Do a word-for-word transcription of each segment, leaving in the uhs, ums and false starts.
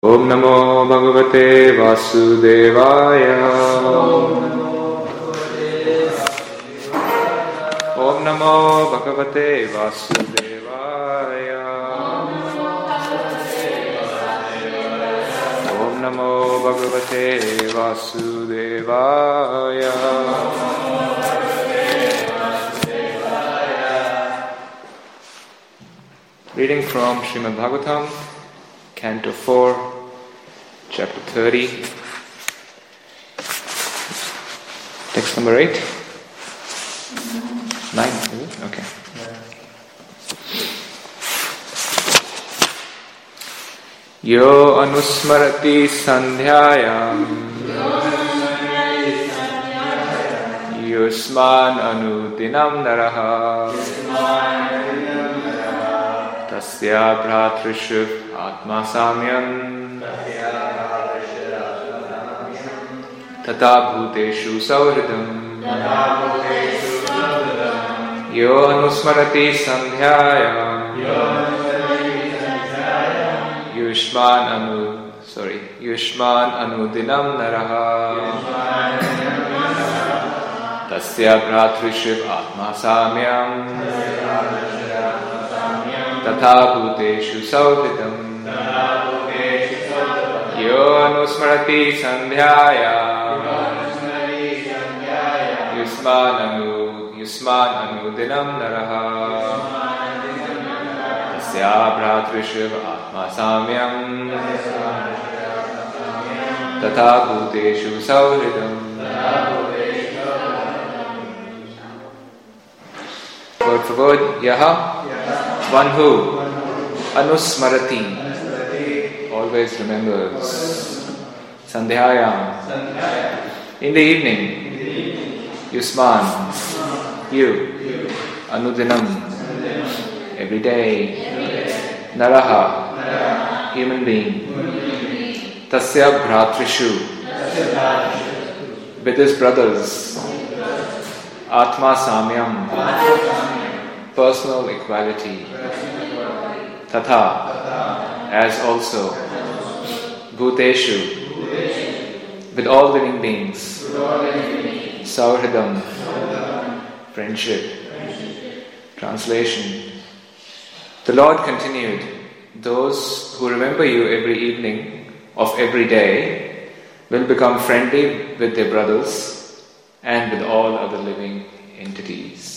Om Namo Bhagavate Vasudevaya. Om Namo Bhagavate Vasudevaya. Om Namo Bhagavate Vasudevaya. Reading from Srimad Bhagavatam, Canto four, Chapter thirty, text number eight? nine, is it? Okay. Yo anusmarati sandhyayam yusman anudinam naraha tasya bhratrishu atma samyam tata bhuteshu sauhridam yo anusmarati sandhyayam yushman anu sorry yushman anudinam naraha tasya bhratrishu atma samyam tata bhuteshu sauhridam yo anusmarati sandhyayam yusman anu yusman anudinam naraha tasya bhratrishu atma samyam tata bhuteshu sauhridam. Word for word, yaha, one who, anusmarati, always remembers, sandhyayam, in the evening, yusman, you, anudinam, every day, naraha, human being, tasya bhratrishu, with his brothers, atma samyam, personal equality, tata, as also, bhuteshu, with all living beings, sauhridam, friendship. Translation. The Lord continued, those who remember you every evening of every day will become friendly with their brothers and with all other living entities.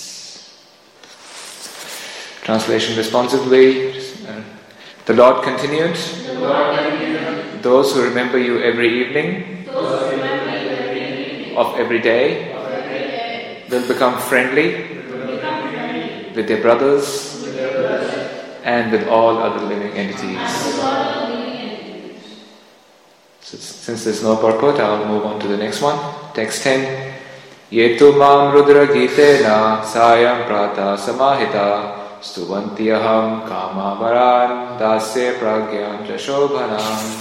Translation responsibly. The Lord continued, the Lord continued those who remember you every evening, remember you every evening of every day, of every day will become friendly, will become friendly with their brothers, with their brothers and with all other living entities. So, since there's no purport, I'll move on to the next one. Text ten. Yetu mam rudra gitena sayam prata samahita Stuvantiyaham kama varan dasya pragyam jashobhanam.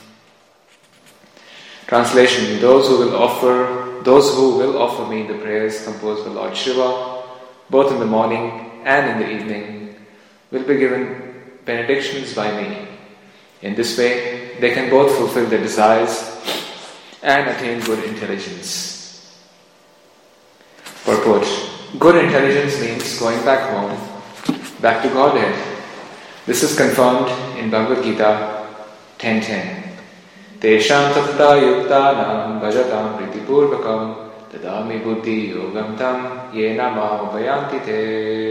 Translation. Those who will offer those who will offer me the prayers composed by Lord Shiva, both in the morning and in the evening, will be given benedictions by me. In this way, they can both fulfill their desires and attain good intelligence. Purport. Good intelligence means going back home, back to Godhead. This is confirmed in Bhagavad Gita ten ten. Tesham tapta yuktanam bhajatam pritipurvakam tadami buddhi yogam tam yena ma upayanti te.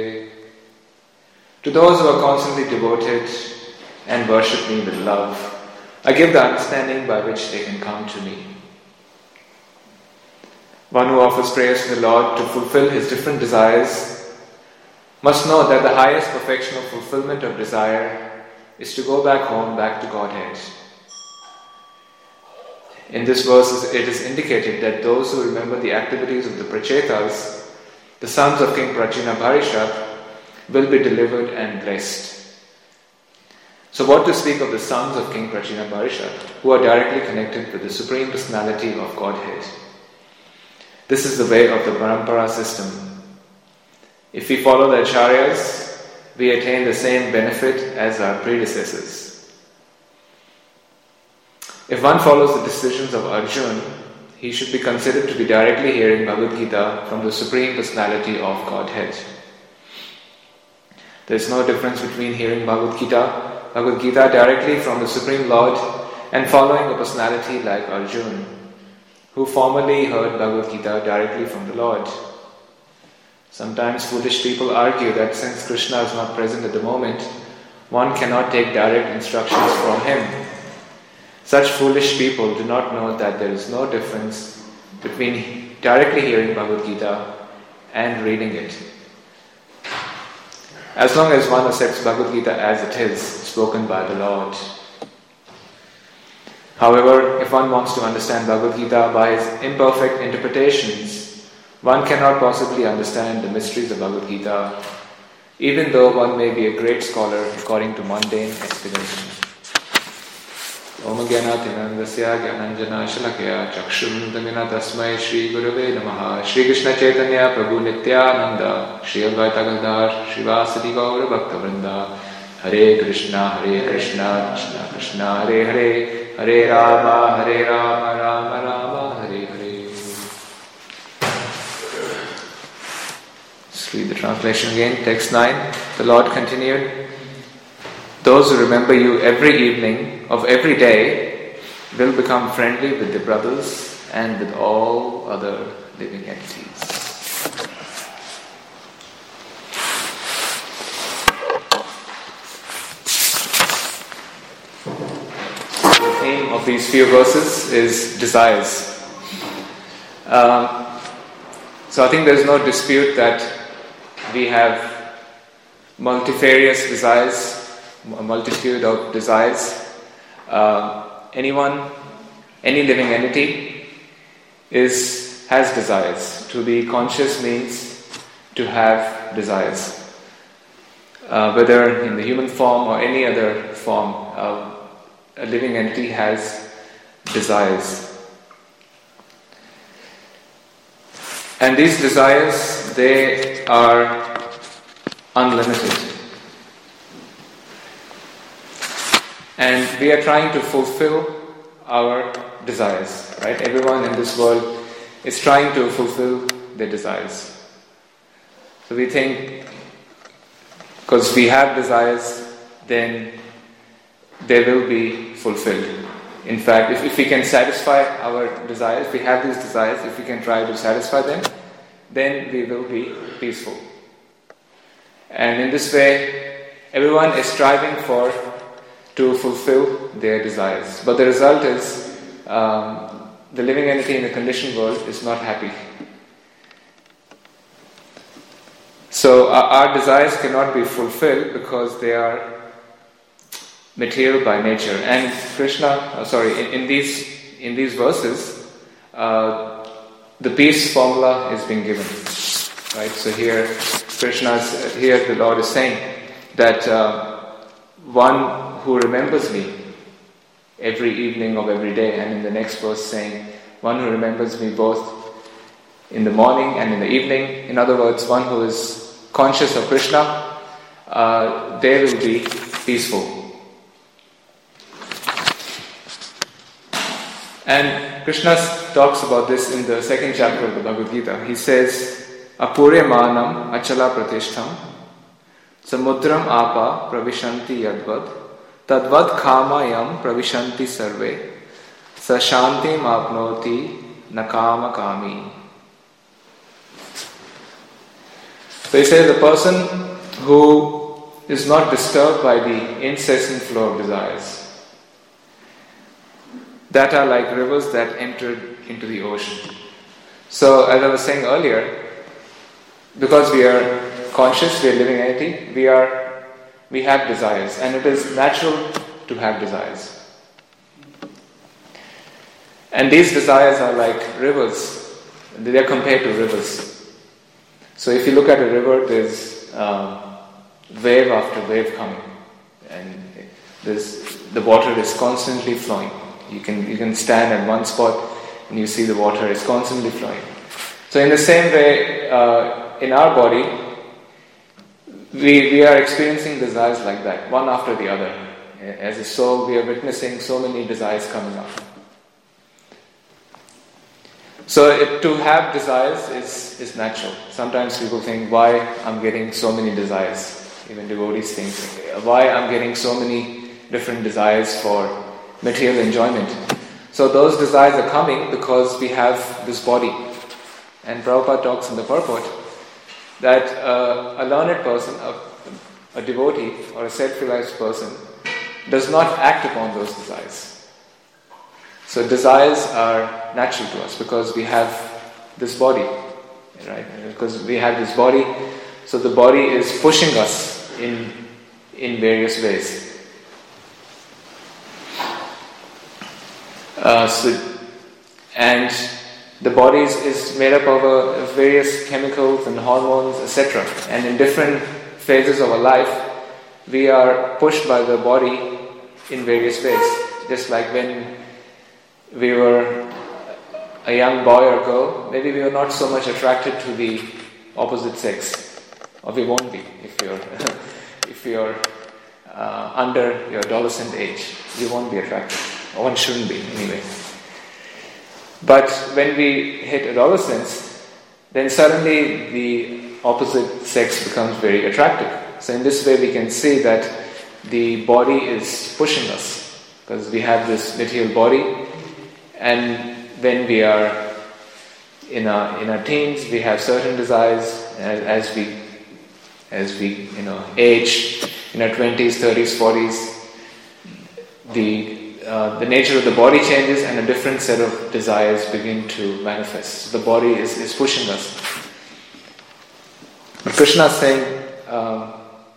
To those who are constantly devoted and worship me with love, I give the understanding by which they can come to me. One who offers prayers to the Lord to fulfill his different desires must know that the highest perfection of fulfillment of desire is to go back home, back to Godhead. In this verse, it is indicated that those who remember the activities of the Prachetas, the sons of King Prachina Bharishat, will be delivered and blessed. So what to speak of the sons of King Prachina Bharishat, who are directly connected with the Supreme Personality of Godhead? This is the way of the Parampara system. If we follow the Acharyas, we attain the same benefit as our predecessors. If one follows the decisions of Arjuna, he should be considered to be directly hearing Bhagavad Gita from the Supreme Personality of Godhead. There is no difference between hearing Bhagavad Gita, Bhagavad Gita directly from the Supreme Lord and following a personality like Arjuna, who formerly heard Bhagavad Gita directly from the Lord. Sometimes foolish people argue that since Krishna is not present at the moment, one cannot take direct instructions from him. Such foolish people do not know that there is no difference between directly hearing Bhagavad Gita and reading it. As long as one accepts Bhagavad Gita as it is, spoken by the Lord. However, if one wants to understand Bhagavad Gita by his imperfect interpretations, one cannot possibly understand the mysteries of Bhagavad Gita, even though one may be a great scholar according to mundane explanation. Om Gyanatinandasya Gyananjana Shalakya Chakshuruntamina Tasmai Shri Gurave Namaha Shri Krishna Chaitanya Prabhu Nityananda Shri Advaita Gadadhar Srivasadi Gaura Bhakta Vrinda Hare Krishna Hare Krishna Krishna Krishna Hare Hare Hare Rama Hare Rama Rama Rama Hare Hare. Let's read the translation again. Text nine. The Lord continued, those who remember you every evening of every day will become friendly with the brothers and with all other living entities. The theme of these few verses is desires. Um, so I think there is no dispute that we have multifarious desires, a multitude of desires. Uh, anyone, any living entity is has desires. To be conscious means to have desires. Uh, whether in the human form or any other form, uh, a living entity has desires. And these desires, they are unlimited. And we are trying to fulfill our desires, right? Everyone in this world is trying to fulfill their desires. So we think, because we have desires, then they will be fulfilled. In fact, if, if we can satisfy our desires, if we have these desires, if we can try to satisfy them, then we will be peaceful. And in this way, everyone is striving for to fulfill their desires. But the result is, um, the living entity in the conditioned world is not happy. So our, our desires cannot be fulfilled because they are material by nature. And Krishna, uh, sorry, in, in these in these verses, uh, the peace formula is being given. Right. So here, Krishna's here the Lord is saying that uh, one who remembers me every evening of every day, and in the next verse saying, one who remembers me both in the morning and in the evening. In other words, one who is conscious of Krishna, uh, they will be peaceful. And Krishna talks about this in the second chapter of the Bhagavad Gita. He says, Apuryamanam achala pratishtham samudram apa pravishanti yadvad tadvad khamayam pravishanti sarve sa shantim apnoti nakama kami. So he says the person who is not disturbed by the incessant flow of desires, that are like rivers that entered into the ocean. So as I was saying earlier, because we are conscious, we are living entity, we are we have desires, and it is natural to have desires. And these desires are like rivers. They are compared to rivers. So if you look at a river, there's um, wave after wave coming, and there's, the water is constantly flowing. You can you can stand at one spot and you see the water is constantly flowing. So in the same way, uh, in our body, we we are experiencing desires like that, one after the other. as a soul, we are witnessing so many desires coming up. So it, to have desires is, is natural. Sometimes people think, why I'm getting so many desires. Even devotees think, why I'm getting so many different desires for material enjoyment. So those desires are coming because we have this body. And Prabhupada talks in the purport that uh, a learned person, a, a devotee or a self-realized person does not act upon those desires. So desires are natural to us because we have this body, right? Because we have this body, so the body is pushing us in in various ways. Uh, so, and the body is, is made up of uh, various chemicals and hormones, et cetera. And in different phases of our life, we are pushed by the body in various ways. Just like when we were a young boy or girl, maybe we were not so much attracted to the opposite sex, or we won't be if you're if you're uh, under your adolescent age. You won't be attracted, or one shouldn't be anyway. But when we hit adolescence, then suddenly the opposite sex becomes very attractive. So in this way we can see that the body is pushing us, because we have this material body, and when we are in our in our teens, we have certain desires. As, as we as we you know age, in our twenties, thirties, forties, the uh, the nature of the body changes, and a different set of desires begin to manifest. So the body is, is pushing us. But Krishna is saying, um,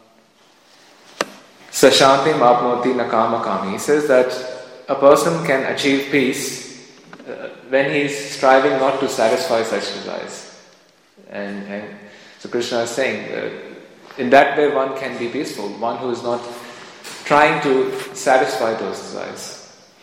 Sashantim apnoti na kama kami. He says that a person can achieve peace uh, when he is striving not to satisfy such desires. And, and so Krishna is saying, uh, in that way one can be peaceful, one who is not trying to satisfy those desires.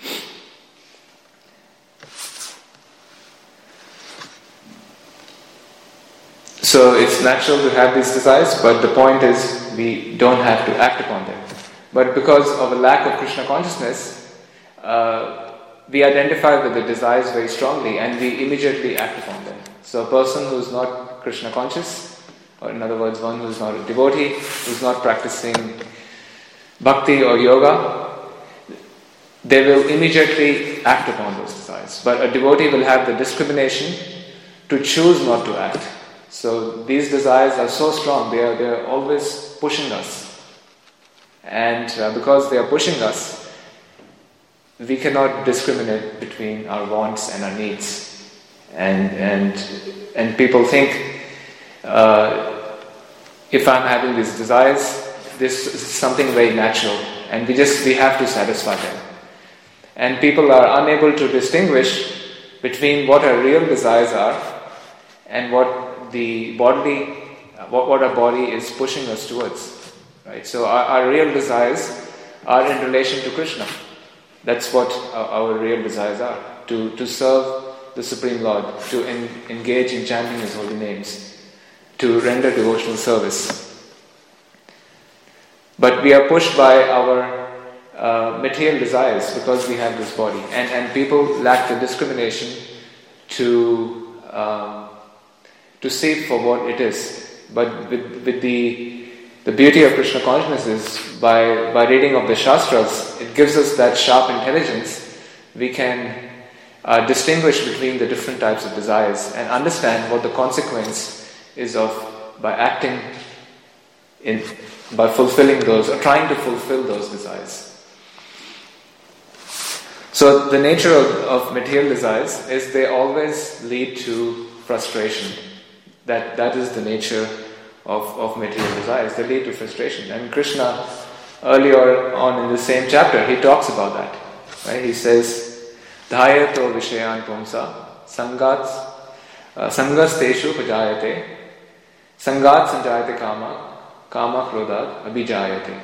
So it's natural to have these desires, but the point is we don't have to act upon them. But because of a lack of Krishna consciousness, uh, we identify with the desires very strongly and we immediately act upon them. So a person who is not Krishna conscious, or in other words, one who is not a devotee, who is not practicing bhakti or yoga, they will immediately act upon those desires. But a devotee will have the discrimination to choose not to act. So these desires are so strong, they are, they are always pushing us. And uh, because they are pushing us, we cannot discriminate between our wants and our needs. And and and people think, uh, if I'm having these desires, this is something very natural, and we just we have to satisfy them. And people are unable to distinguish between what our real desires are and what the bodily, what, what our body is pushing us towards. Right? So our, our real desires are in relation to Krishna. That's what our, our real desires are. To, to serve the Supreme Lord, to en, engage in chanting His holy names, to render devotional service. But we are pushed by our uh, material desires because we have this body. And, and people lack the discrimination to um, to see for what it is. But with, with the the beauty of Krishna consciousness is by, by reading of the Shastras, it gives us that sharp intelligence. We can uh, distinguish between the different types of desires and understand what the consequence is of by acting in, by fulfilling those, or trying to fulfill those desires. So the nature of, of material desires is they always lead to frustration. That that is the nature of, of material desires. They lead to frustration. And Krishna, earlier on in the same chapter, he talks about that. Right? He says, Dhayato vishayan pumsa sangats uh, sangas teshu pajayate sangat sanjayate kama kama krodhat abhijayate.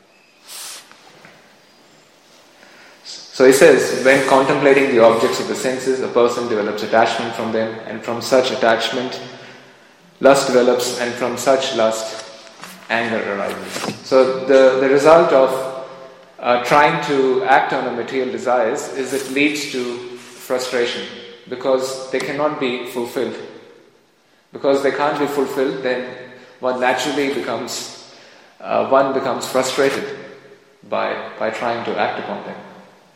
So he says, when contemplating the objects of the senses, a person develops attachment from them, and from such attachment lust develops, and from such lust anger arises. So the, the result of uh, trying to act on a material desires is it leads to frustration because they cannot be fulfilled. Because they can't be fulfilled, then one naturally becomes, uh, one becomes frustrated by by trying to act upon them.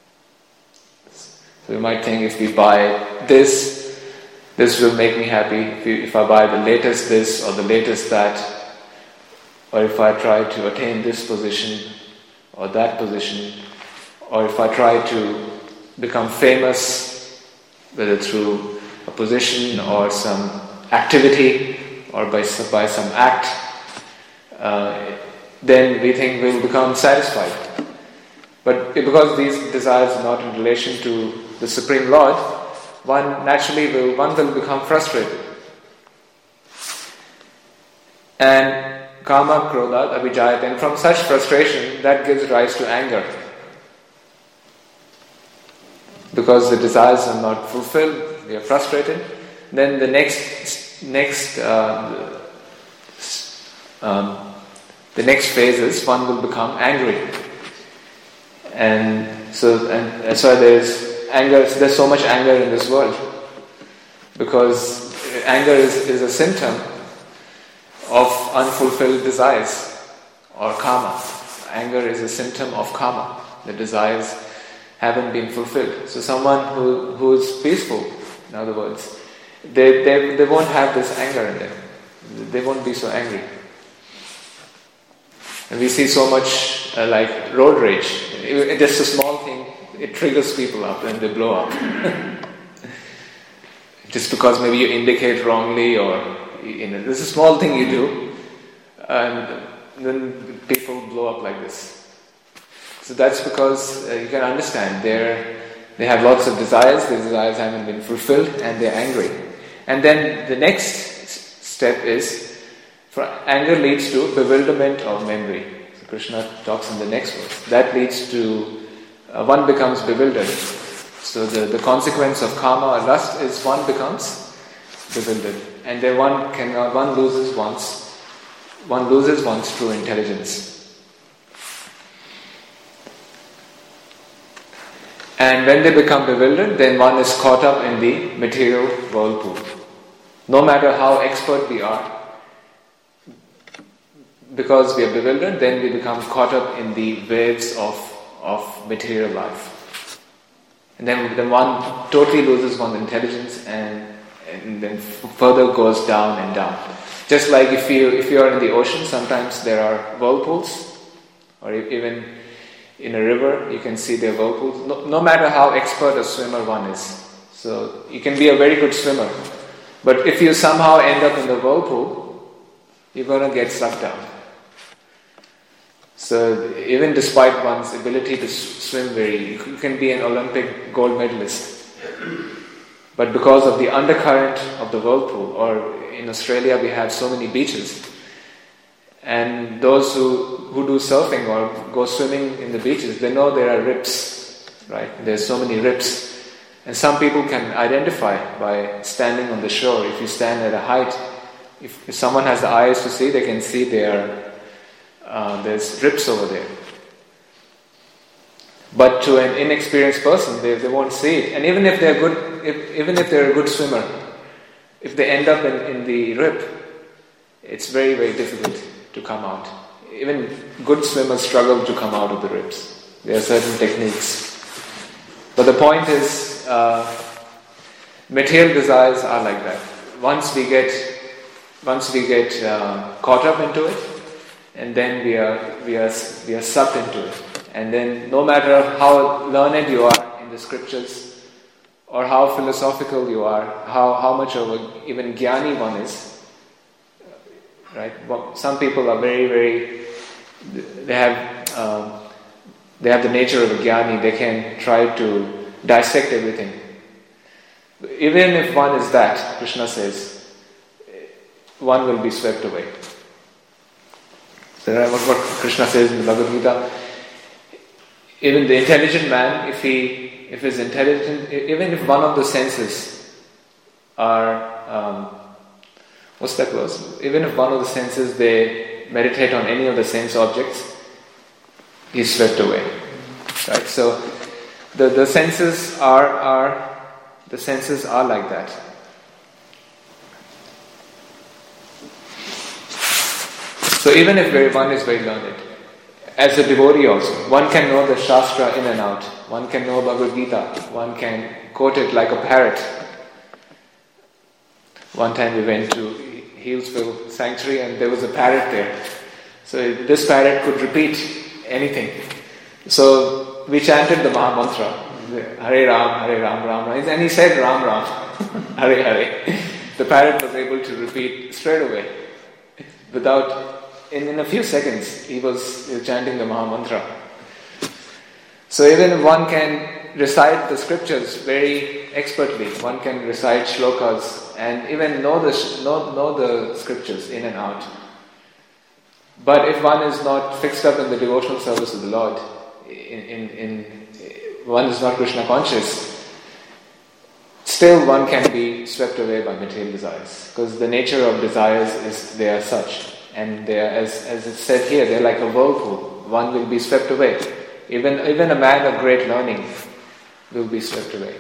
So you might think, if we buy this, this will make me happy. If, you, if I buy the latest this or the latest that, or if I try to attain this position or that position, or if I try to become famous, whether through a position or some activity or by, by some act, uh, then we think we'll become satisfied. But because these desires are not in relation to the Supreme Lord, one naturally will, one will become frustrated. And kama, krodha, abhijayat, and from such frustration, that gives rise to anger. Because the desires are not fulfilled, we are frustrated. Then the next, next, uh, um, the next phase is one will become angry, and so and that's why there is anger. There's so much anger in this world because anger is, is a symptom of unfulfilled desires or karma. Anger is a symptom of karma. The desires haven't been fulfilled. So someone who who is peaceful, in other words, They, they they won't have this anger in them. They won't be so angry. And we see so much uh, like road rage. It, just a small thing, it triggers people up and they blow up. Just because maybe you indicate wrongly, or you know, this is a small thing you do, and then people blow up like this. So that's because uh, you can understand they're they have lots of desires. Their desires haven't been fulfilled, and they're angry. And then the next step is, for anger leads to bewilderment of memory. So Krishna talks in the next verse. That leads to, uh, one becomes bewildered. So the, the consequence of karma or lust is one becomes bewildered. And then one cannot, one loses one's, one loses one's true intelligence. And when they become bewildered, then one is caught up in the material whirlpool. No matter how expert we are, because we are bewildered, then we become caught up in the waves of, of material life. And then, then one totally loses one's intelligence and, and then further goes down and down. Just like if you if you are in the ocean, sometimes there are whirlpools, or even in a river, you can see there are whirlpools. No, no matter how expert a swimmer one is. So you can be a very good swimmer, but if you somehow end up in the whirlpool, you're going to get sucked down. So even despite one's ability to swim very, you can be an Olympic gold medalist. But because of the undercurrent of the whirlpool, or in Australia we have so many beaches, and those who, who do surfing or go swimming in the beaches, they know there are rips, right? There's so many rips. And some people can identify by standing on the shore. If you stand at a height, if, if someone has the eyes to see, they can see there, uh, there's rips over there. But to an inexperienced person, they, they won't see it. And even if they're good, if, even if they're a good swimmer, if they end up in, in the rip, it's very, very difficult to come out. Even good swimmers struggle to come out of the rips. There are certain techniques. But the point is, uh, material desires are like that. Once we get, once we get uh, caught up into it, and then we are we are we are sucked into it. And then, no matter how learned you are in the scriptures, or how philosophical you are, how how much of a even jnani one is, right? Well, some people are very very. They have um, they have the nature of a jnani. They can try to dissect everything. Even if one is that, Krishna says, one will be swept away. So what, what Krishna says in the Bhagavad Gita, even the intelligent man, if he if he's intelligent, even if one of the senses are, um, what's that verse? Even if one of the senses, they meditate on any of the sense objects, he's swept away. Right? So the, the senses are are the senses are like that. So even if one is very learned, as a devotee also, one can know the Shastra in and out. One can know Bhagavad Gita. One can quote it like a parrot. One time we went to Healesville Sanctuary and there was a parrot there. So this parrot could repeat anything. So we chanted the Maha Mantra, Hare Ram, Hare Ram, Ram Ram, and he said Ram Ram, Hare Hare. The parrot was able to repeat straight away. Without, in, in a few seconds, he was chanting the Maha Mantra. So even if one can recite the scriptures very expertly, one can recite shlokas and even know the know, know the scriptures in and out. But if one is not fixed up in the devotional service of the Lord, in, in, in one is not Krishna conscious, still one can be swept away by material desires. Because the nature of desires is they are such. And they are, as, as it's said here, they are like a whirlpool. One will be swept away. Even, even a man of great learning will be swept away.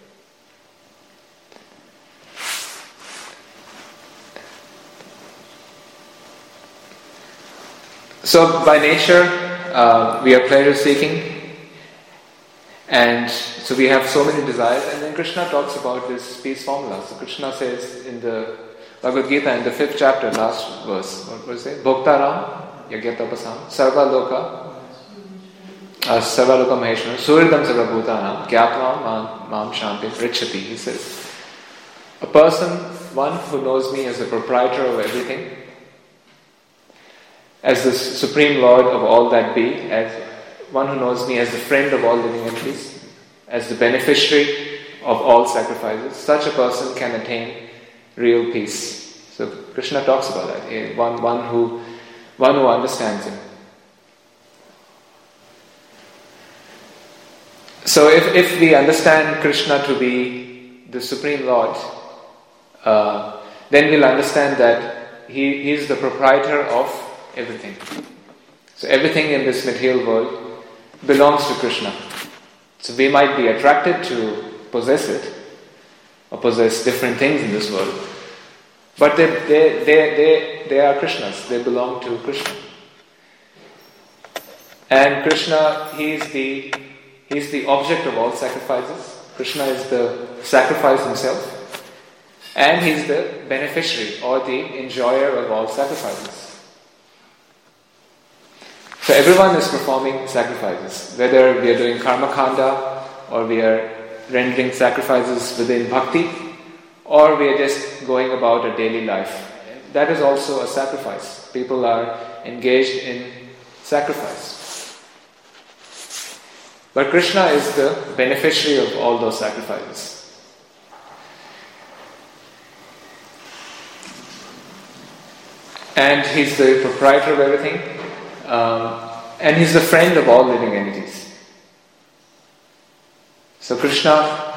So by nature, uh, we are pleasure-seeking, and so we have so many desires. And then Krishna talks about this peace formula. So Krishna says in the Bhagavad Gita, in the fifth chapter, last verse, what was it? Bhoktaram, Yagyatapasam, Sarva Loka, uh, Sarva Loka Maheshwara, Suridam Sarva Bhutanam, Gyatvam Mam Shanti Prichati. He says, a person, one who knows me as the proprietor of everything, as the Supreme Lord of all that be, as one who knows me as the friend of all living entities, as the beneficiary of all sacrifices, such a person can attain real peace. So Krishna talks about that. One, one who, one who understands him. So if, if we understand Krishna to be the Supreme Lord, uh, then we'll understand that he, he is the proprietor of everything. So everything in this material world belongs to Krishna. So we might be attracted to possess it, or possess different things in this world, but they, they, they, they, they are Krishna's. They belong to Krishna. And Krishna, he is the he is the object of all sacrifices. Krishna is the sacrifice himself, and he is the beneficiary or the enjoyer of all sacrifices. So everyone is performing sacrifices, whether we are doing karma kanda, or we are rendering sacrifices within bhakti, or we are just going about a daily life. That is also a sacrifice. People are engaged in sacrifice. But Krishna is the beneficiary of all those sacrifices. And he's the proprietor of everything. Um, and he's the friend of all living entities. So Krishna,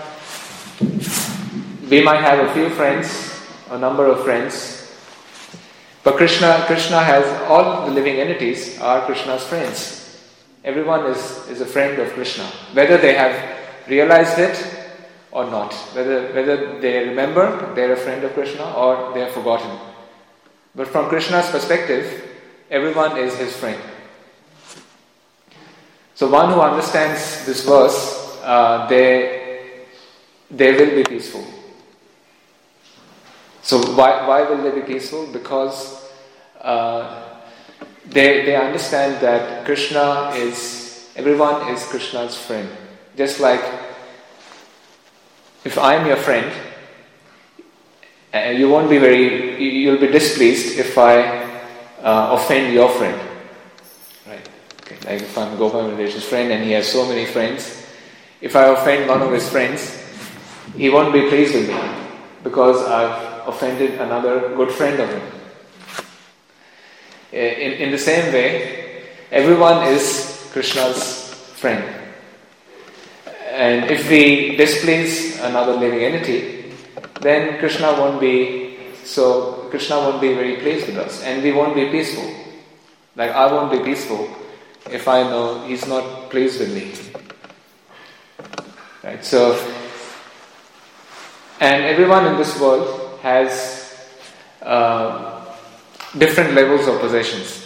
we might have a few friends, a number of friends, but Krishna, Krishna has all the living entities are Krishna's friends. Everyone is, is a friend of Krishna, whether they have realized it or not, whether whether they remember they're a friend of Krishna or they have forgotten. But from Krishna's perspective, everyone is his friend. So one who understands this verse, uh, they they will be peaceful. So why why will they be peaceful? Because uh, they they understand that Krishna is everyone is Krishna's friend. Just like if I am your friend, uh, you won't be very you'll be displeased if I Uh, offend your friend, right? Okay. Like if I'm Gopal Relation's friend and he has so many friends, if I offend one of his friends, he won't be pleased with me because I've offended another good friend of him. In, in the same way, everyone is Krishna's friend. And if we displease another living entity, then Krishna won't be So Krishna won't be very pleased with us, and we won't be peaceful. Like I won't be peaceful if I know he's not pleased with me. Right? So, and everyone in this world has uh, different levels of possessions.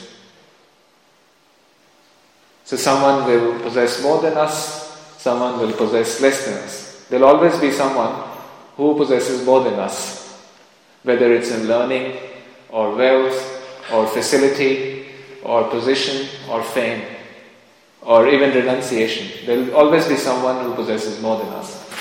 So someone will possess more than us, someone will possess less than us. There will always be someone who possesses more than us, whether it's in learning, or wealth, or facility, or position, or fame, or even renunciation. There will always be someone who possesses more than us.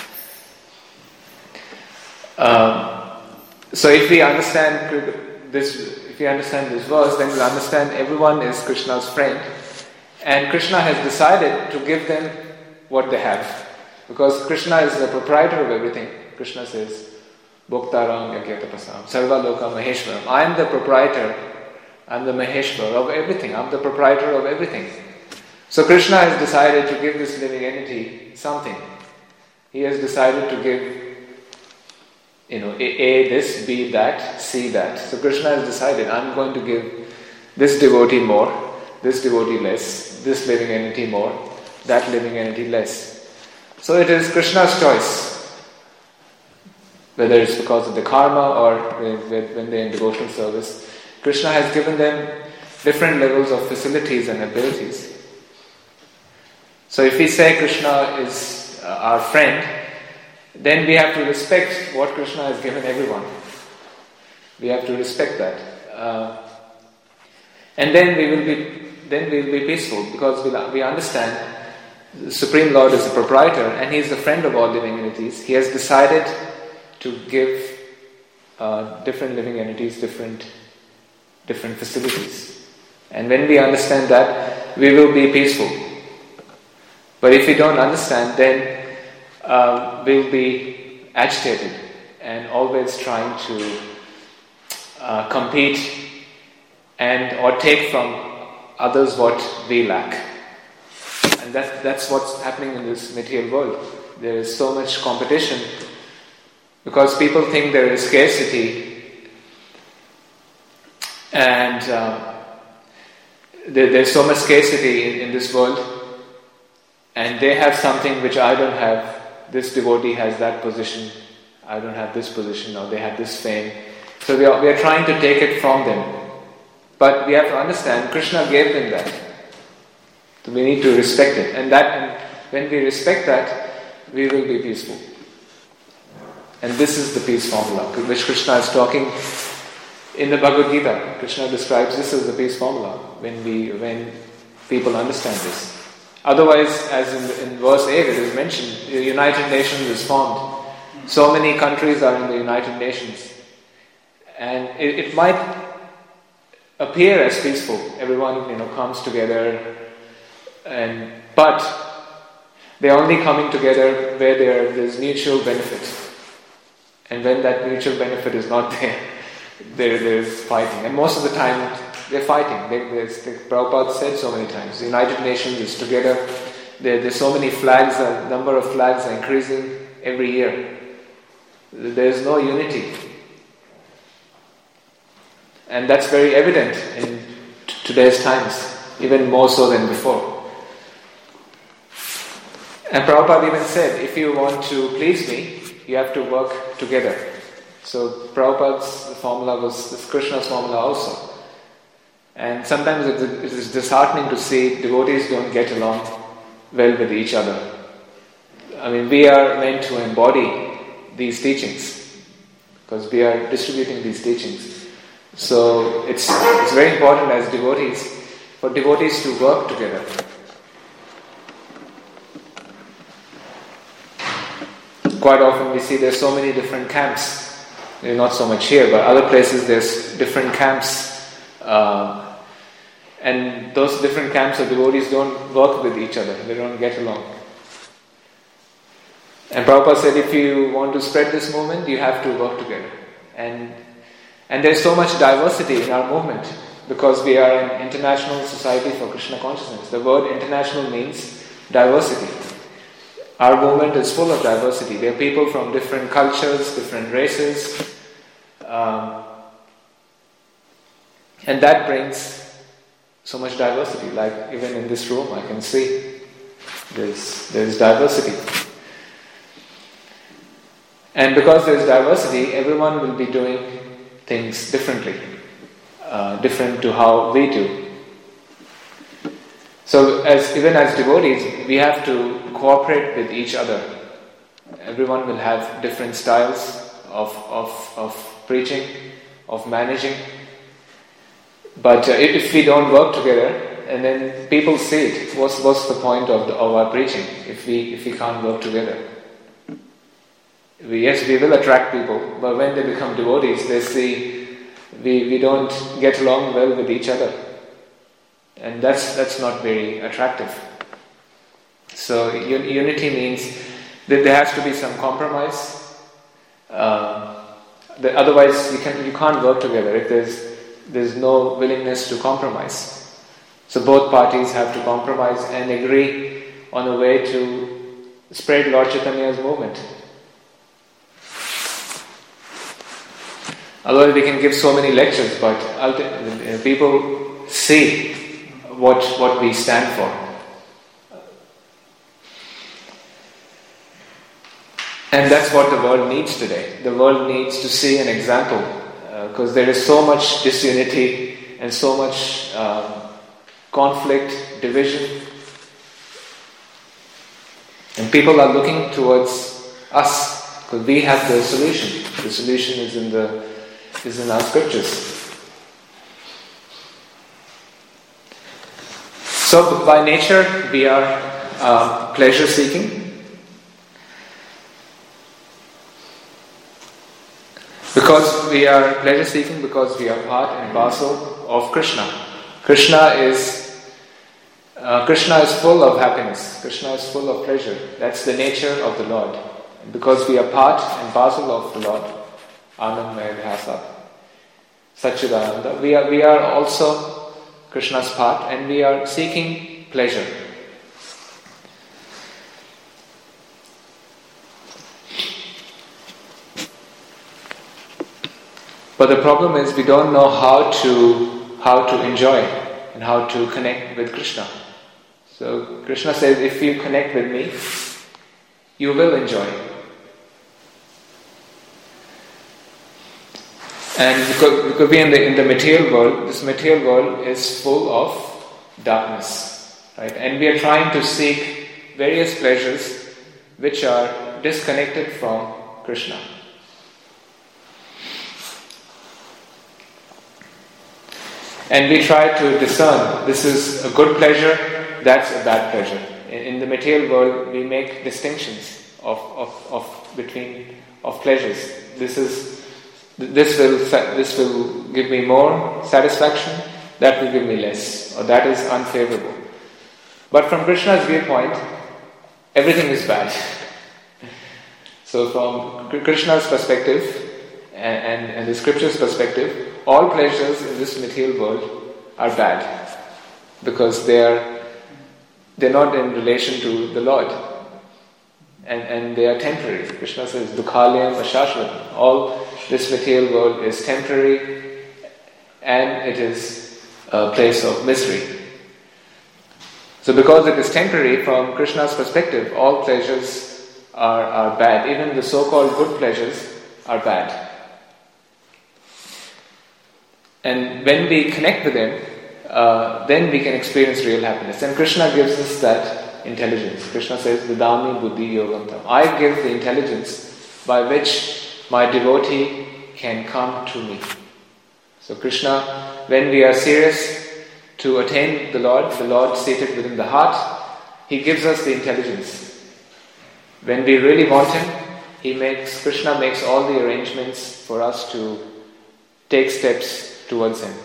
Um, so if we understand this, if we understand this verse, then we'll understand everyone is Krishna's friend. And Krishna has decided to give them what they have. Because Krishna is the proprietor of everything. Krishna says, Bhoktaram Yagyatapasam, Sarva Loka Maheshwaram. I am the proprietor, I am the Maheshwar of everything. I am the proprietor of everything. So Krishna has decided to give this living entity something. He has decided to give, you know, A, A this, B that, C that. So Krishna has decided, I am going to give this devotee more, this devotee less, this living entity more, that living entity less. So it is Krishna's choice, whether it's because of the karma or when they're in devotional service. Krishna has given them different levels of facilities and abilities. So if we say Krishna is our friend, then we have to respect what Krishna has given everyone. We have to respect that. Uh, and then we will be then we will be peaceful, because we'll, we understand the Supreme Lord is the proprietor and He is the friend of all living entities. He has decided to give uh, different living entities different different facilities. And when we understand that, we will be peaceful. But if we don't understand, then uh, we'll be agitated and always trying to uh, compete and or take from others what we lack. And that, that's what's happening in this material world. There is so much competition because people think there is scarcity, and uh, there, there's so much scarcity in, in this world, and they have something which I don't have. This devotee has that position, I don't have this position, or they have this fame. So we are, we are trying to take it from them. But we have to understand, Krishna gave them that. So we need to respect it. And that, and when we respect that, we will be peaceful. And this is the peace formula, which Krishna is talking in the Bhagavad Gita. Krishna describes this as the peace formula, when we, when people understand this. Otherwise, as in, in verse eight it is mentioned, the United Nations is formed. So many countries are in the United Nations. And it, it might appear as peaceful. Everyone, you know, comes together, and but they're only coming together where there is mutual benefit. And when that mutual benefit is not there, there there's fighting. And most of the time, they're fighting. They, there's, the Prabhupada said so many times, the United Nations is together. There, there's so many flags, the number of flags are increasing every year. There's no unity. And that's very evident in t- today's times, even more so than before. And Prabhupada even said, if you want to please me, you have to work together. So Prabhupada's formula was Krishna's formula also. And sometimes it is disheartening to see devotees don't get along well with each other. I mean, we are meant to embody these teachings, because we are distributing these teachings. So it's, it's very important as devotees, for devotees to work together. Quite often we see there's so many different camps. Not so much here, but other places there's different camps. Uh, and those different camps of devotees don't work with each other. They don't get along. And Prabhupada said, if you want to spread this movement, you have to work together. And And there's so much diversity in our movement, because we are an international society for Krishna consciousness. The word international means diversity. Our movement is full of diversity. There are people from different cultures, different races, um, and that brings so much diversity. Like even in this room, I can see there's there's diversity. And because there is diversity, everyone will be doing things differently, uh, different to how we do. So as even as devotees, we have to cooperate with each other. Everyone will have different styles of, of, of preaching, of managing. But uh, if we don't work together, and then people see it, what's, what's the point of, the, of our preaching if we, if we can't work together? We, yes, we will attract people, but when they become devotees, they see we, we don't get along well with each other. And that's that's not very attractive. So un- unity means that there has to be some compromise. Um, that otherwise, you can you can't work together if there's there's no willingness to compromise. So both parties have to compromise and agree on a way to spread Lord Chaitanya's movement. Otherwise, we can give so many lectures, but ulti- people see what what we stand for. And that's what the world needs today. The world needs to see an example, because uh, there is so much disunity and so much um, conflict, division. And people are looking towards us, because we have the solution. The solution is in the is in our scriptures. So by nature we are uh, pleasure seeking. Because we are pleasure seeking, because we are part and parcel of Krishna. Krishna is uh, Krishna is full of happiness. Krishna is full of pleasure. That's the nature of the Lord. And because we are part and parcel of the Lord, Anandamaya Vyasa, Satchidananda, we are we are also Krishna's part, and we are seeking pleasure. But the problem is we don't know how to how to enjoy and how to connect with Krishna. So Krishna says, if you connect with me, you will enjoy. And because, because we are in the, in the material world, this material world is full of darkness, right? And we are trying to seek various pleasures which are disconnected from Krishna. And we try to discern, this is a good pleasure, that's a bad pleasure. In, in the material world, we make distinctions of, of, of between of pleasures. This is This will this will give me more satisfaction, that will give me less, or that is unfavorable. But from Krishna's viewpoint, everything is bad. So from Krishna's perspective and, and, and the scripture's perspective, all pleasures in this material world are bad, because they are they're not in relation to the Lord. And, and they are temporary. Krishna says, Dukhalayam Ashashvatam. All this material world is temporary, and it is a place of misery. So because it is temporary, from Krishna's perspective, all pleasures are, are bad. Even the so-called good pleasures are bad. And when we connect with Him, uh, then we can experience real happiness. And Krishna gives us that intelligence. Krishna says, Vidami buddhi yogam tam. I give the intelligence by which my devotee can come to me. So Krishna, when we are serious to attain the Lord, the Lord seated within the heart, He gives us the intelligence. When we really want Him, He makes, Krishna makes all the arrangements for us to take steps towards Him.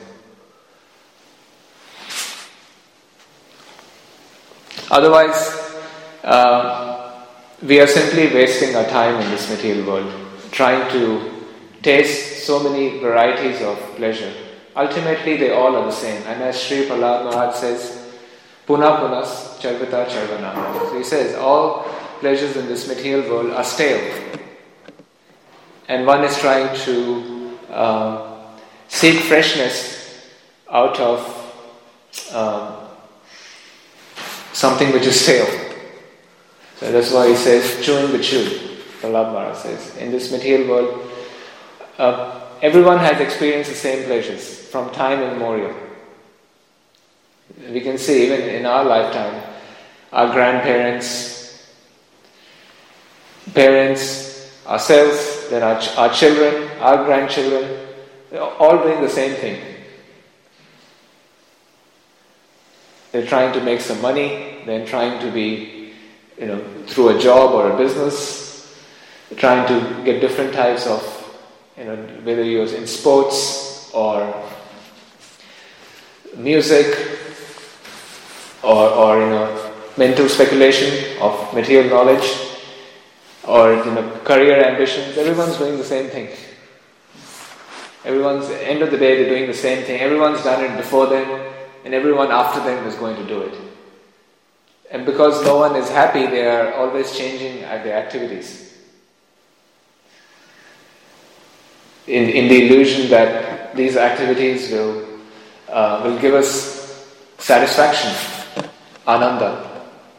Otherwise, uh, we are simply wasting our time in this material world, trying to taste so many varieties of pleasure. Ultimately, they all are the same. And as Sri Prahlad Maharaj says, Puna punas charvita charvana. So he says, all pleasures in this material world are stale. And one is trying to uh, seek freshness out of um, something which is stale. So that's why he says, chewing the chew. Prahlad Maharaj says. In this material world, uh, everyone has experienced the same pleasures from time immemorial. We can see even in our lifetime, our grandparents, parents, ourselves, then our, ch- our children, our grandchildren, they're all doing the same thing. They're trying to make some money, they're trying to be, you know, through a job or a business, they're trying to get different types of, you know, whether you're in sports or music or, or you know, mental speculation of material knowledge or, you know, career ambitions. Everyone's doing the same thing. Everyone's, at the end of the day, they're doing the same thing. Everyone's done it before them, and everyone after them is going to do it. And because no one is happy, they are always changing their activities. In, in the illusion that these activities will, uh, will give us satisfaction, ananda.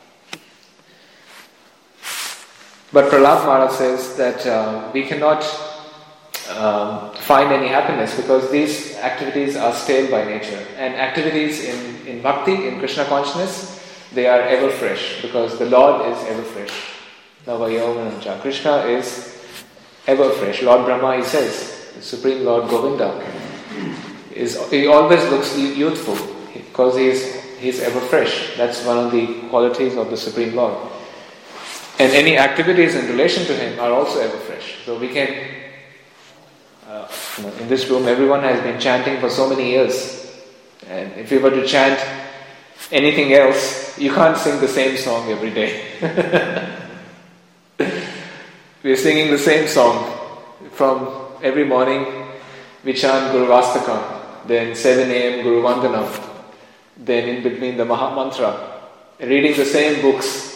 But Prahlad Maharaj says that uh, we cannot um, find any happiness because these activities are stale by nature. And activities in, in bhakti, in Krishna consciousness, they are ever fresh because the Lord is ever fresh. Navayovanamcha. Krishna is ever fresh. Lord Brahma, he says, the Supreme Lord Govinda, is he always looks youthful because he is he is ever fresh. That's one of the qualities of the Supreme Lord. And any activities in relation to him are also ever fresh. So we can, uh, you know, in this room, everyone has been chanting for so many years. And if we were to chant anything else, you can't sing the same song every day. We're singing the same song. From every morning, we chant Guru Vastakam, then seven a.m. Guru Vandanam, then in between the Maha Mantra, reading the same books.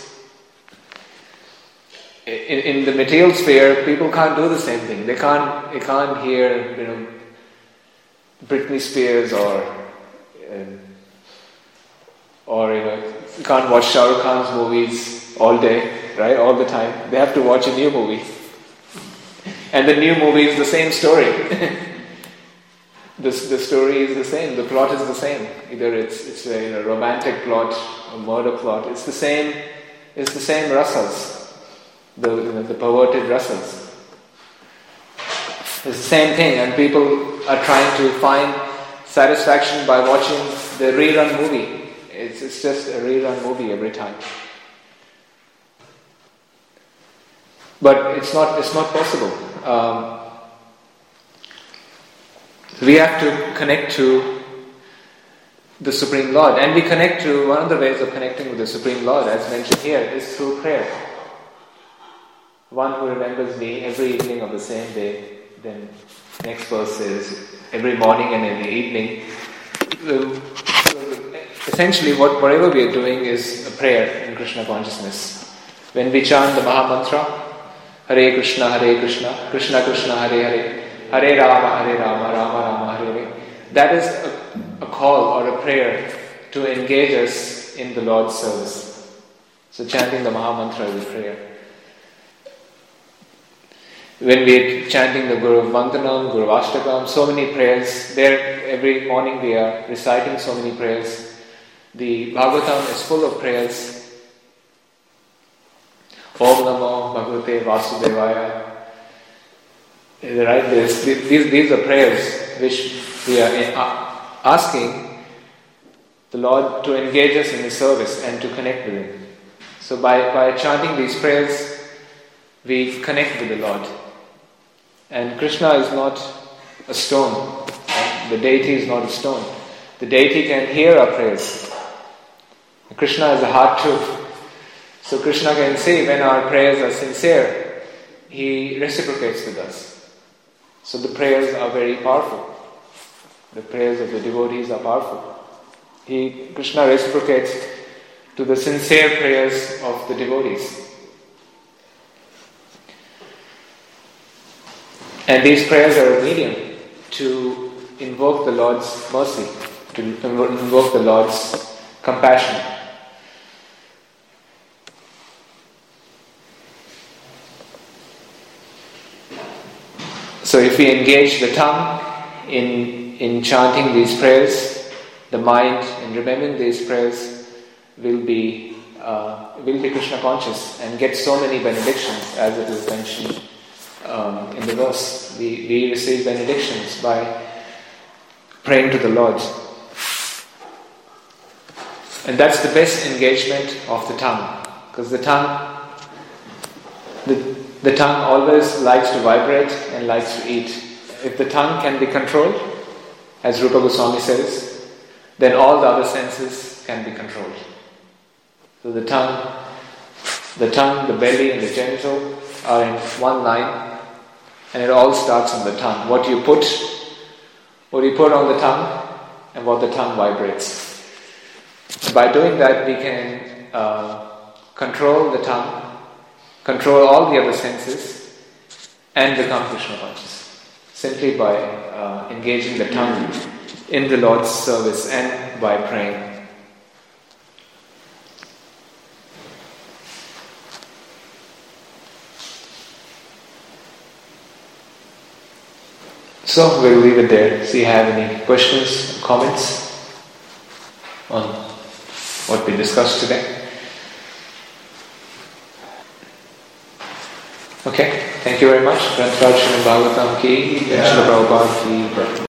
In, in the material sphere, people can't do the same thing. They can't, they can't hear, you know, Britney Spears or, um, or you know, you can't watch Shah Rukh Khan's movies all day, right? All the time. They have to watch a new movie, and the new movie is the same story. the the story is the same. The plot is the same. Either it's it's a you know, romantic plot, a murder plot. It's the same. It's the same rasas. The, you know, the perverted rasas. It's the same thing, and people are trying to find satisfaction by watching the rerun movie. It's, it's just a rerun movie every time. But it's not it's not possible. Um, we have to connect to the Supreme Lord, and we connect to one of the ways of connecting with the Supreme Lord, as mentioned here, is through prayer. One who remembers me every evening of the same day, then next verse says every morning and in the evening. Essentially, what whatever we are doing is a prayer in Krishna consciousness. When we chant the Maha Mantra, Hare Krishna, Hare Krishna, Krishna Krishna, Hare Hare, Hare Rama, Hare Rama, Rama Rama, Hare Hare. That is a, a call or a prayer to engage us in the Lord's service. So chanting the Maha Mantra is a prayer. When we are chanting the Guru Vandanam, Guru Ashtakam, so many prayers, there every morning we are reciting so many prayers. The Bhagavatam is full of prayers. Om Namo Bhagavate Vasudevaya. Right, this, these, these are prayers which we are asking the Lord to engage us in His service and to connect with Him. So by, by chanting these prayers, we connect with the Lord. And Krishna is not a stone. The deity is not a stone. The deity can hear our prayers. Krishna is a heart too. So Krishna can see when our prayers are sincere, He reciprocates with us. So the prayers are very powerful. The prayers of the devotees are powerful. He, Krishna reciprocates to the sincere prayers of the devotees. And these prayers are a medium to invoke the Lord's mercy, to invoke the Lord's compassion. So if we engage the tongue in, in chanting these prayers, the mind in remembering these prayers will be uh, will be Krishna conscious and get so many benedictions, as it is mentioned um, in the verse. We, we receive benedictions by praying to the Lord. And that's the best engagement of the tongue, because the tongue the, the tongue always likes to vibrate and likes to eat. If the tongue can be controlled, as Rupa Goswami says, then all the other senses can be controlled. So the tongue, the tongue, the belly and the genital are in one line, and it all starts on the tongue. What you put, what you put on the tongue, and what the tongue vibrates. By doing that, we can uh, control the tongue, control all the other senses, and become Krishna conscious, simply by uh, engaging the tongue in the Lord's service and by praying. So we'll leave it there. See if you have any questions, comments on what we discussed today. Okay, thank you very much. Granth Raj Srimad Bhagavatam ki, Srila Prabhupada ki.